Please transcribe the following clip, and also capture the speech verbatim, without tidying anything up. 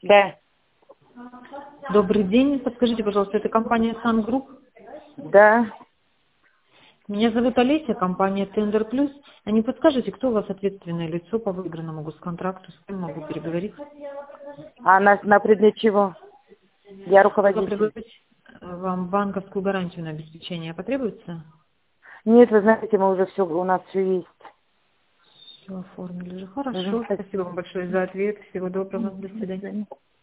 Да. Добрый день. Подскажите, пожалуйста, это компания Sun Group? Да. Меня зовут Олеся, компания Tender Plus. А не подскажете, кто у вас ответственное лицо по выигранному госконтракту? С кем могу переговорить? А на, на предмет чего? Я Могла руководитель. предложить вам банковскую гарантию на обеспечение потребуется? Нет, вы знаете, мы уже все, у нас все есть. Все оформили же. Мгм, Хорошо. Спасибо спасибо. вам большое за ответ. Всего доброго. Мгм, До до свидания. свидания.